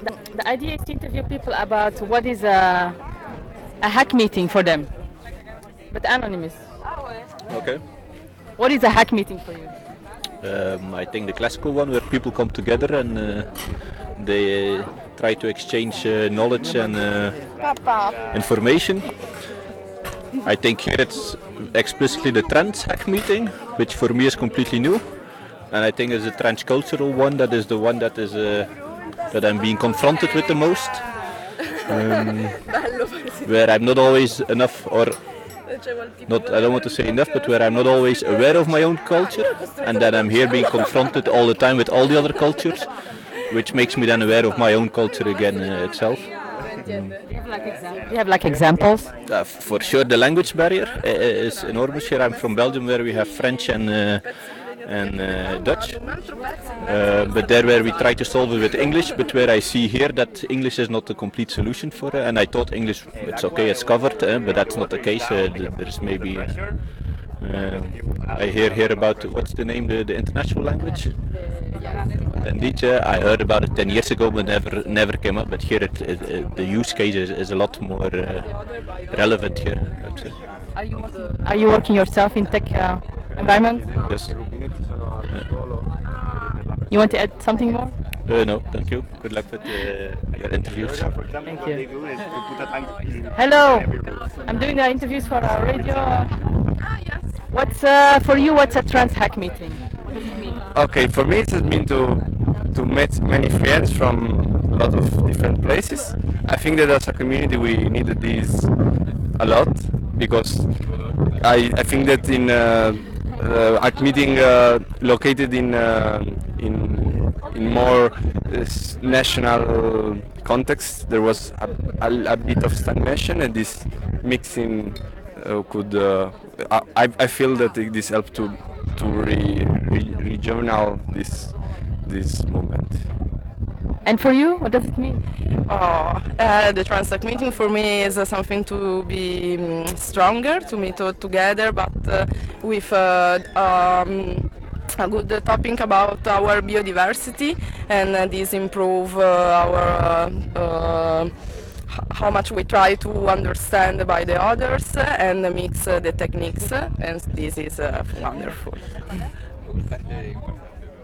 The idea is to interview people about what is a hack meeting for them, but anonymous. Okay. What is a hack meeting for you? I think the classical one where people come together and they try to exchange knowledge and information. I think here it's explicitly the trans hack meeting, which for me is completely new. And I think it's the transcultural one that is the one that is that I'm being confronted with the most. Where I'm not always enough, or not, I don't want to say enough, but where I'm not always aware of my own culture, and that I'm here being confronted all the time with all the other cultures, which makes me then aware of my own culture again itself. Do you have like examples? For sure, the language barrier is enormous here. I'm from Belgium, where we have French and Dutch, but there where we try to solve it with English, but where I see here that English is not the complete solution for it, and I thought English, it's okay, it's covered, but that's not the case. There's maybe, I hear about, what's the name, the international language? Indeed, I heard about it 10 years ago, but never came up, but here the use case is a lot more relevant here, I would say. Are you working yourself in tech environment? Yes. You want to add something more? No, thank you. Good luck with your interviews. Thank you. Hello, I'm doing the interviews for our radio. What's for you? What's a trans hack meeting? Okay, for me it has been to meet many friends from a lot of different places. I think that as a community we needed this a lot because I think that in art meeting located in more national context, there was a bit of stagnation, and this mixing could. I feel that this helped to rejournal this movement. And for you, what does it mean? The Transact meeting for me is something to be stronger, to meet all together, but with a good topic about our biodiversity, and this improve our how much we try to understand by the others and mix the techniques, and this is wonderful.